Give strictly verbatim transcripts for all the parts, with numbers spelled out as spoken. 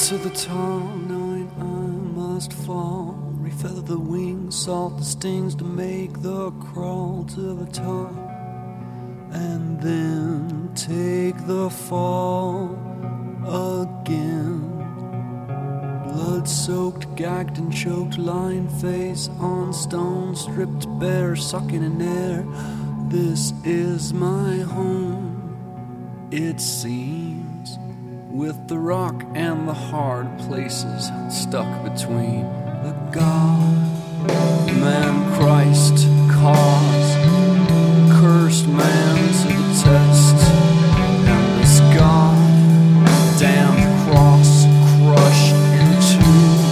to the top, knowing I must fall. Refeather the wings, salt the stings to make the crawl to the top, and then take the fall again. Blood-soaked, gagged and choked, lying face on stone, stripped bare, sucking in air. This is my home, it seems, with the rock and the hard places stuck between the God, man, Christ, cause, cursed man to the test, and this God, damned cross, crushed into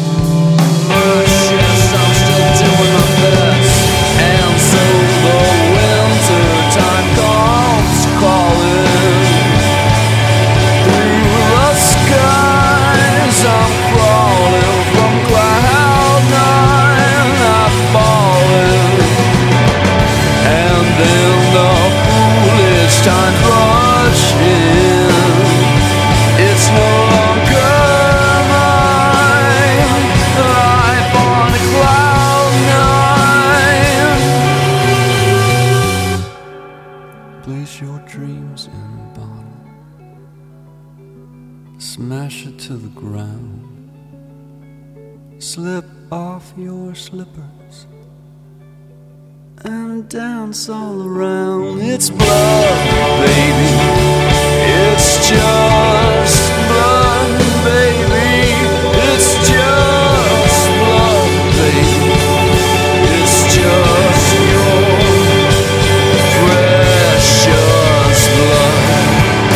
ashes. I'm still doing my best, and so the winter time comes calling through the skies. I'm crawling from cloud nine, I'm falling, and then the foolish time rush in. It's no longer mine, life on a cloud nine. Place your dreams in a bottle, smash it to the ground, slip off your slippers and dance all around. It's blood, baby, it's just blood, baby, it's just blood, baby, it's just your precious blood.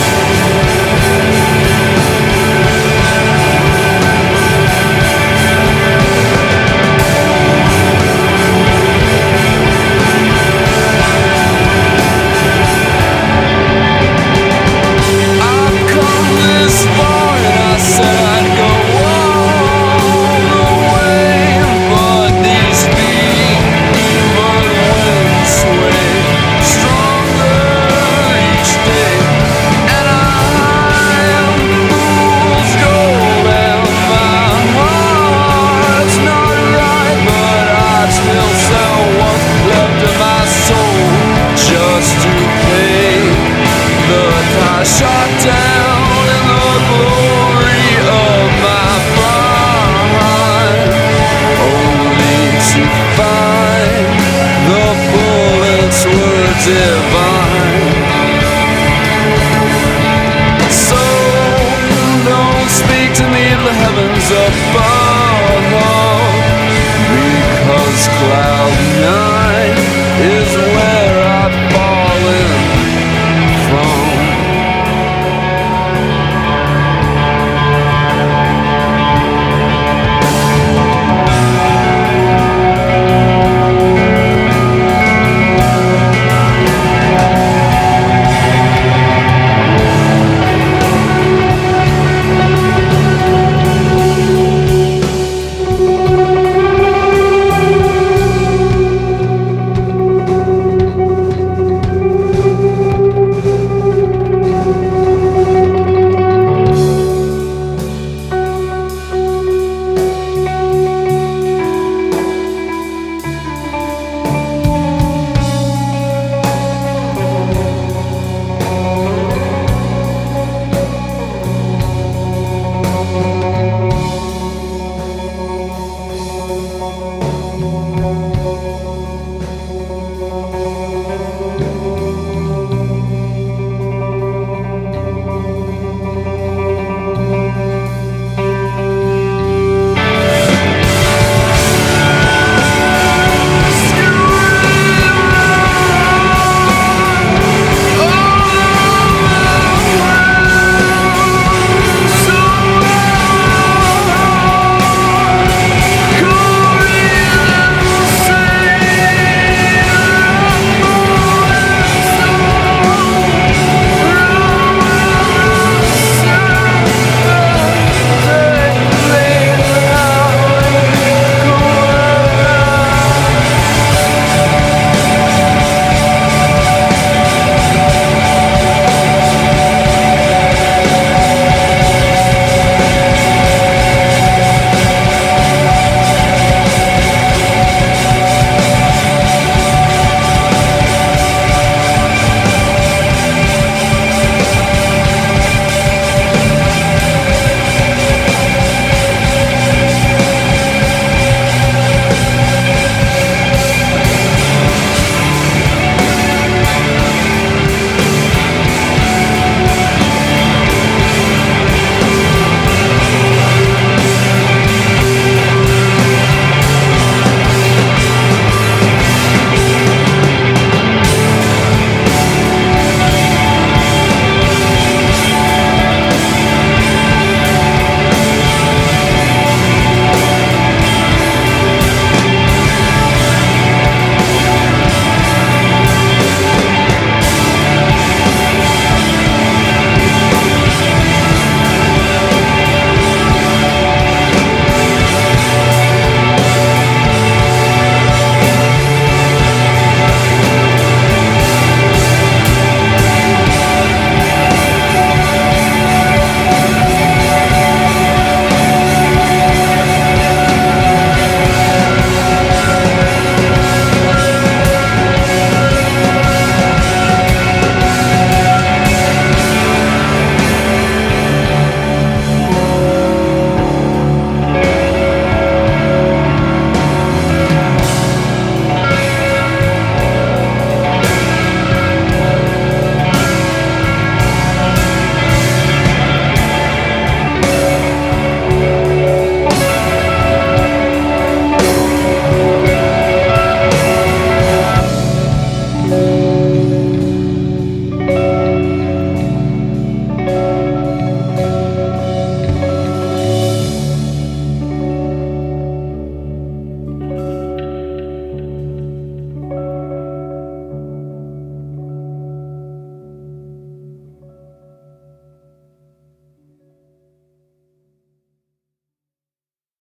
Shot down in the glory of my pride, only to find the bullets were divine. So don't speak to me of the heavens above.